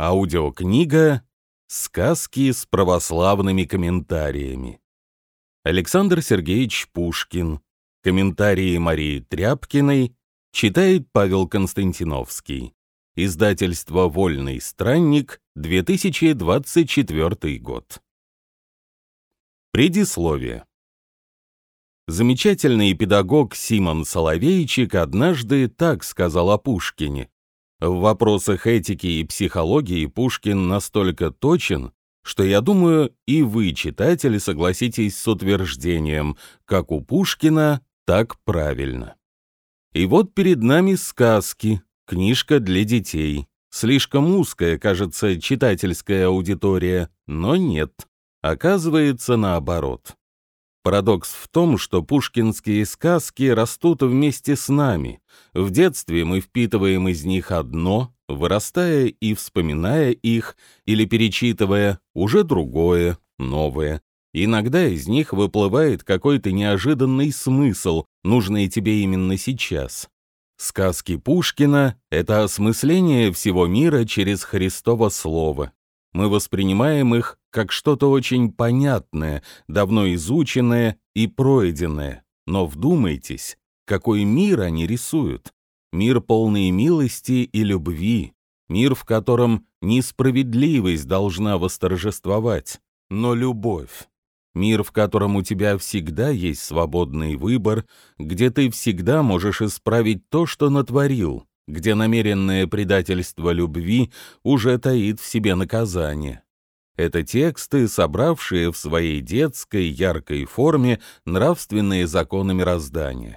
Аудиокнига «Сказки с православными комментариями». Александр Сергеевич Пушкин. Комментарии Марии Тряпкиной. Читает Павел Константиновский. Издательство «Вольный странник», 2024 год. Предисловие. Замечательный педагог Симон Соловейчик однажды так сказал о Пушкине: «В вопросах этики и психологии Пушкин настолько точен, что, я думаю, и вы, читатели, согласитесь с утверждением: как у Пушкина, так правильно». И вот перед нами сказки, книжка для детей. Слишком узкая, кажется, читательская аудитория, но нет. Оказывается, наоборот. Парадокс в том, что пушкинские сказки растут вместе с нами. В детстве мы впитываем из них одно, вырастая и вспоминая их, или перечитывая уже другое, новое. Иногда из них выплывает какой-то неожиданный смысл, нужный тебе именно сейчас. Сказки Пушкина — это осмысление всего мира через Христово Слово. Мы воспринимаем их как что-то очень понятное, давно изученное и пройденное. Но вдумайтесь, какой мир они рисуют. Мир, полный милости и любви. Мир, в котором не справедливость должна восторжествовать, но любовь. Мир, в котором у тебя всегда есть свободный выбор, где ты всегда можешь исправить то, что натворил, где намеренное предательство любви уже таит в себе наказание. Это тексты, собравшие в своей детской, яркой форме нравственные законы мироздания.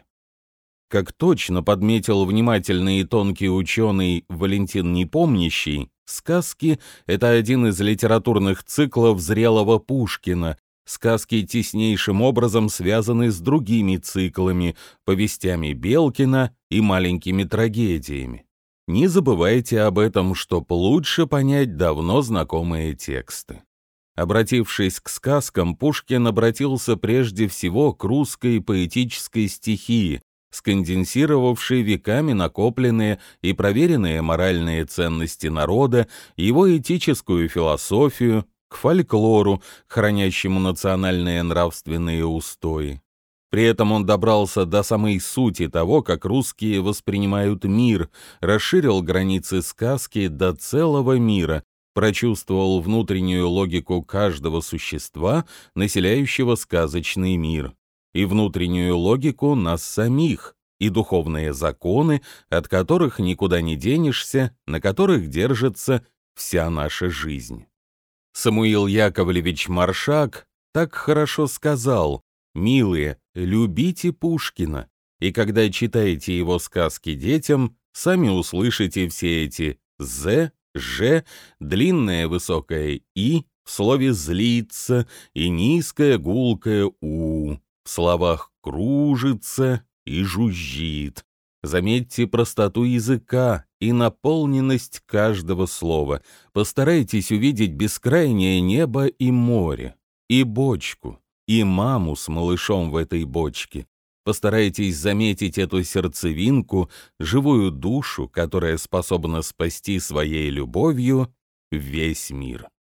Как точно подметил внимательный и тонкий ученый Валентин Непомнящий, сказки — это один из литературных циклов зрелого Пушкина. Сказки теснейшим образом связаны с другими циклами, повестями Белкина и маленькими трагедиями. Не забывайте об этом, чтоб лучше понять давно знакомые тексты. Обратившись к сказкам, Пушкин обратился прежде всего к русской поэтической стихии, сконденсировавшей веками накопленные и проверенные моральные ценности народа, его этическую философию, к фольклору, хранящему национальные нравственные устои. При этом он добрался до самой сути того, как русские воспринимают мир, расширил границы сказки до целого мира, прочувствовал внутреннюю логику каждого существа, населяющего сказочный мир, и внутреннюю логику нас самих, и духовные законы, от которых никуда не денешься, на которых держится вся наша жизнь. Самуил Яковлевич Маршак так хорошо сказал: «Милые, любите Пушкина, и когда читаете его сказки детям, сами услышите все эти «з», «ж», длинное высокое «и» в слове «злится» и низкое гулкое «у», в словах «кружится» и «жужжит». Заметьте простоту языка и наполненность каждого слова. Постарайтесь увидеть бескрайнее небо и море, и бочку, и маму с малышом в этой бочке. Постарайтесь заметить эту сердцевинку, живую душу, которая способна спасти своей любовью весь мир.